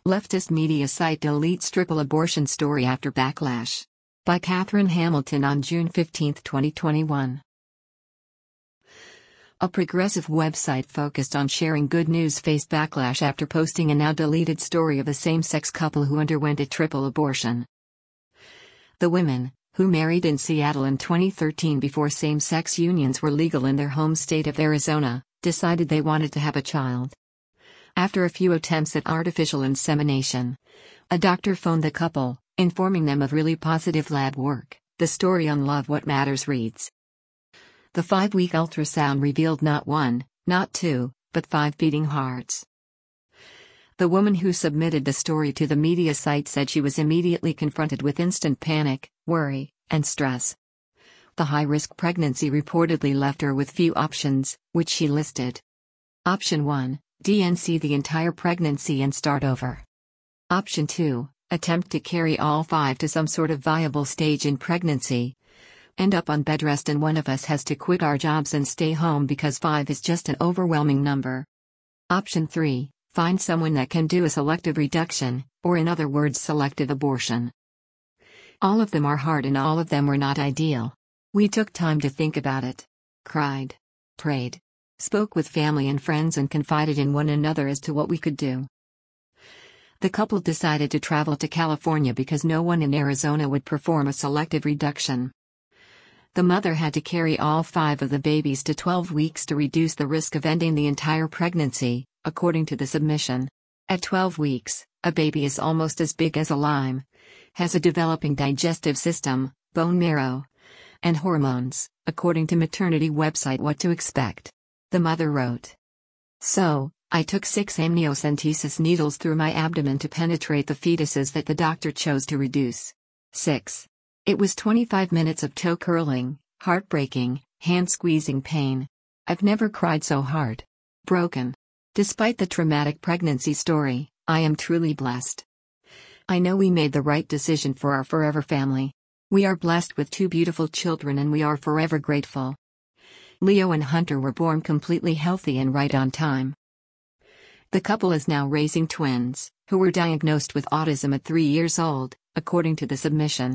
Leftist media site deletes triple abortion story after backlash. By Catherine Hamilton on June 15, 2021. A progressive website focused on sharing good news faced backlash after posting a now deleted story of a same-sex couple who underwent a triple abortion. The women, who married in Seattle in 2013 before same-sex unions were legal in their home state of Arizona, decided they wanted to have a child. After a few attempts at artificial insemination, a doctor phoned the couple, informing them of really positive lab work. The story on Love What Matters reads: the 5-week ultrasound revealed not 1, not 2, but 5 beating hearts. The woman who submitted the story to the media site said she was immediately confronted with instant panic, worry, and stress. The high-risk pregnancy reportedly left her with few options, which she listed. Option 1. DNC the entire pregnancy and start over. Option 2. Attempt to carry all 5 to some sort of viable stage in pregnancy. End up on bed rest and one of us has to quit our jobs and stay home because 5 is just an overwhelming number. Option 3. Find someone that can do a selective reduction, or in other words selective abortion. All of them are hard and all of them were not ideal. We took time to think about it. Cried. Prayed. Spoke with family and friends and confided in one another as to what we could do. The couple decided to travel to California because no one in Arizona would perform a selective reduction. The mother had to carry all 5 of the babies to 12 weeks to reduce the risk of ending the entire pregnancy, according to the submission. At 12 weeks, a baby is almost as big as a lime, has a developing digestive system, bone marrow, and hormones, according to maternity website What to Expect. The mother wrote. So, I took 6 amniocentesis needles through my abdomen to penetrate the fetuses that the doctor chose to reduce. 6. It was 25 minutes of toe curling, heartbreaking, hand-squeezing pain. I've never cried so hard. Broken. Despite the traumatic pregnancy story, I am truly blessed. I know we made the right decision for our forever family. We are blessed with 2 beautiful children and we are forever grateful. Leo and Hunter were born completely healthy and right on time. The couple is now raising twins, who were diagnosed with autism at 3 years old, according to the submission.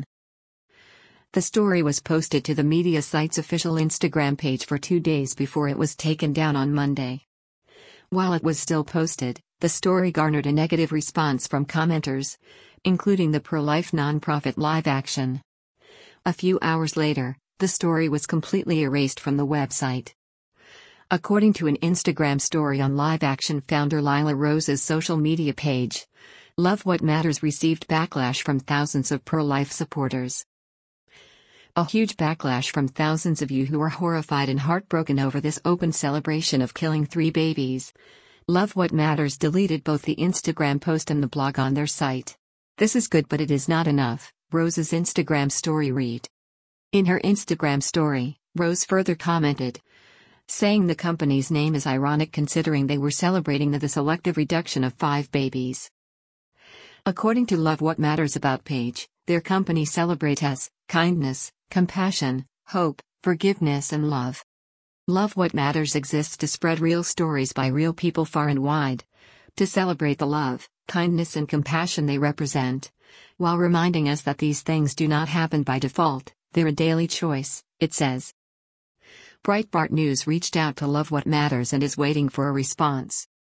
The story was posted to the media site's official Instagram page for 2 days before it was taken down on Monday. While it was still posted, the story garnered a negative response from commenters, including the pro-life nonprofit Live Action. A few hours later, the story was completely erased from the website. According to an Instagram story on Live Action founder Lila Rose's social media page, Love What Matters received backlash from thousands of pro-life supporters. A huge backlash from thousands of you who are horrified and heartbroken over this open celebration of killing 3 babies. Love What Matters deleted both the Instagram post and the blog on their site. This is good but it is not enough, Rose's Instagram story read. In her Instagram story, Rose further commented, saying the company's name is ironic considering they were celebrating the selective reduction of 5 babies. According to Love What Matters About page, their company celebrates kindness, compassion, hope, forgiveness and love. Love What Matters exists to spread real stories by real people far and wide, to celebrate the love, kindness and compassion they represent, while reminding us that these things do not happen by default, they're a daily choice, it says. Breitbart News reached out to Love What Matters and is waiting for a response.